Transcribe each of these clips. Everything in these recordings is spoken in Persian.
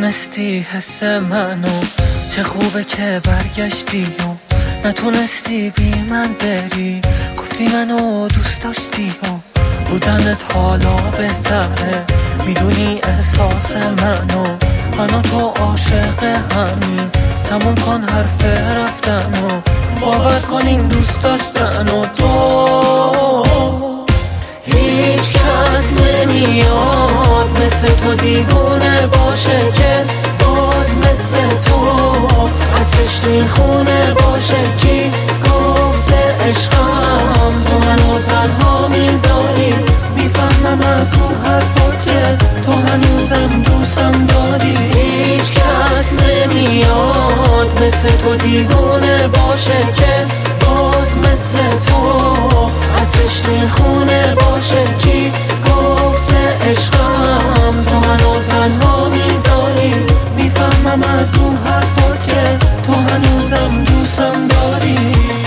میدونستی حس منو، چه خوبه که برگشتی و نتونستی بی من بری. گفتی منو دوست داشتی و بودنت حالا بهتره. میدونی احساس من و تو عاشق همین. تموم کن حرف رفتن و باور کن این دوست داشتن و تو. هیچ کس نمیاد مثل تو دیوونه باشه که باز مثل تو عطرش توی خونه باشه. کی گفته عشقم تو منو تنها میذاری؟ میفهمم از اون حرفات که تو هنوزم دوستم داری. هیچ کس نمیاد مثل تو دیوونه باشه که باز مثل تو عطرش توی خونه باشه. کی گفته عشقم تو منو تنها میذاری؟ میفهمم از اون حرفات که تو هنوزم دوستم داری.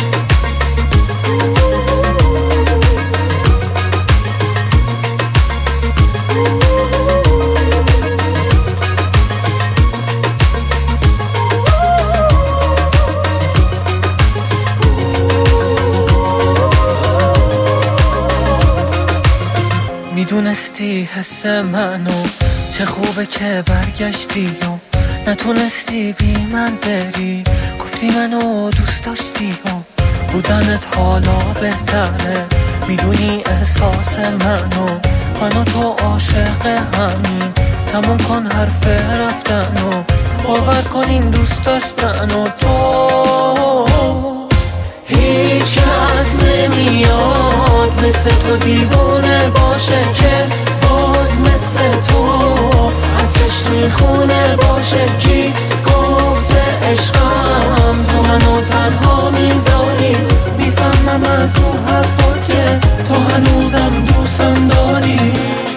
میدونستی حس منو، چه خوبه که برگشتی و نتونستی بی من بری. گفتی منو دوست داشتی و بودنت حالا بهتره. میدونی احساس من و تو عاشق همین. تموم کن حرف رفتن و باور کن این دوست داشتن و تو. هیچ کس نمیاد مثل تو دیوونه باشه که باز مثل تو عطرش توی خونه باشه. کی گفته عشقم تو منو تنها میذاری؟ میفهمم از اون حرفات که تو هنوزم دوستم داری.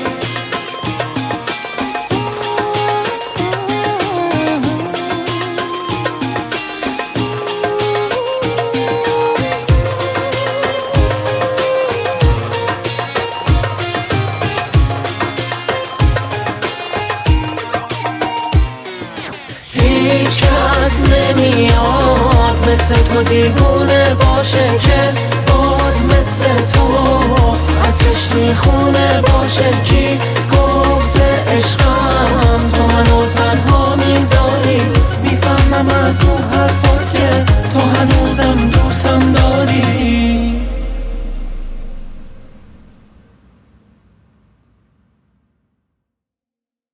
هیچ کس نمیاد مثل تو دیوونه باشه که باز مثل تو عطرش توی خونه باشه. کی گفته عشقم تو منو تنها میذاری؟ میفهمم از اون حرفات که تو هنوزم دوستم داری.